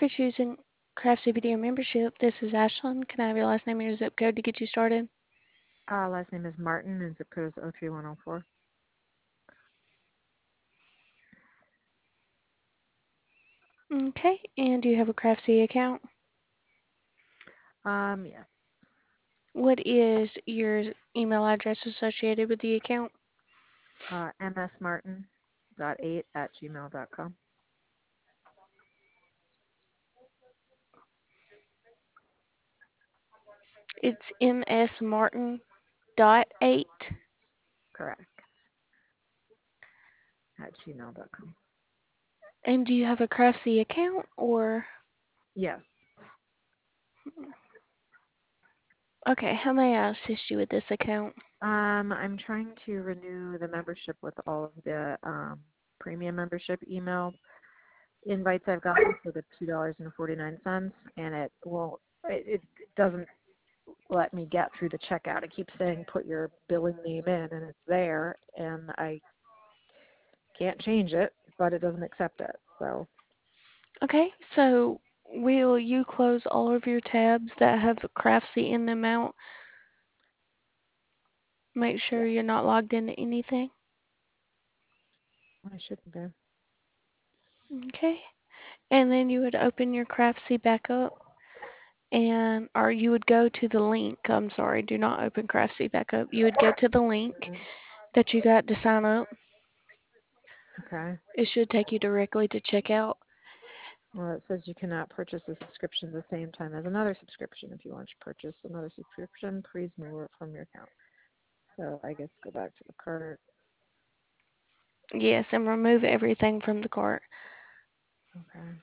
for choosing Craftsy Video membership. This is Ashlyn. Can I have your last name and your zip code to get you started? Last name is Martin and zip code is 03104. Okay, and do you have a Craftsy account? Yes. What is your email address associated with the account? msmartin.8@gmail.com. It's msmartin.8. Correct. @gmail.com. And do you have a Craftsy account or? Yes. Okay, how may I assist you with this account? I'm trying to renew the membership with all of the premium membership email invites I've gotten for the $2.49, and it doesn't let me get through the checkout. It keeps saying put your billing name in, and it's there, and I can't change it, but it doesn't accept it. So Okay, so will you close all of your tabs that have Craftsy in them out? Make sure yes, you're not logged into anything. I shouldn't be. Okay, and then you would open your Craftsy back up or you would go to the link. I'm sorry, do not open Craftsy back up. You would go to the link Mhm. that you got to sign up. Okay. It should take you directly to checkout. Well, it says you cannot purchase a subscription at the same time as another subscription. If you want to purchase another subscription, please remove it from your account. So I guess go back to the cart. Yes, and remove everything from the cart. Okay.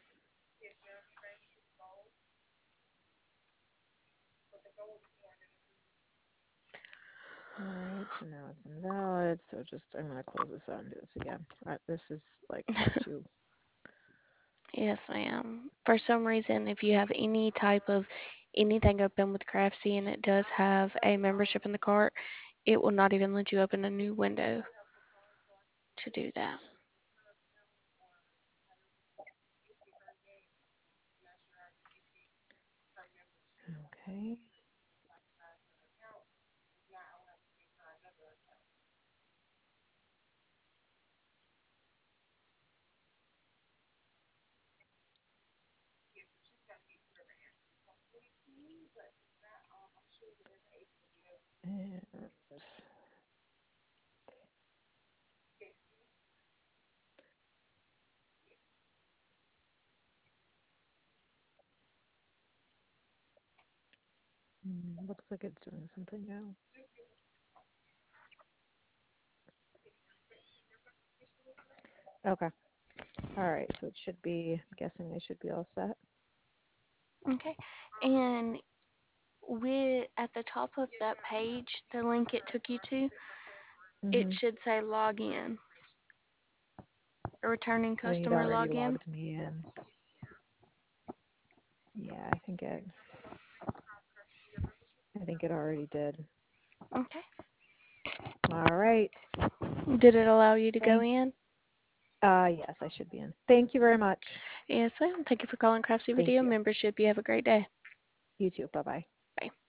All right. So now it's invalid. So I'm going to close this out and do this again. This is like too. Yes, ma'am. For some reason, if you have any type of anything open with Craftsy and it does have a membership in the cart, it will not even let you open a new window to do that. Okay. And looks like it's doing something now. Okay. All right. So it should be. I'm guessing I should be all set. Okay. And at the top of that page, the link it took you to, it Mhm. should say login, a returning I think it customer already login. logged me in. Yeah, I think it already did. Okay. All right. Did it allow you to go Thank. in? Yes, I should be in. Thank you very much. Yes, ma'am. Thank you for calling Craftsy Thank Video you. membership. You have a great day. You too. Bye bye. Bye.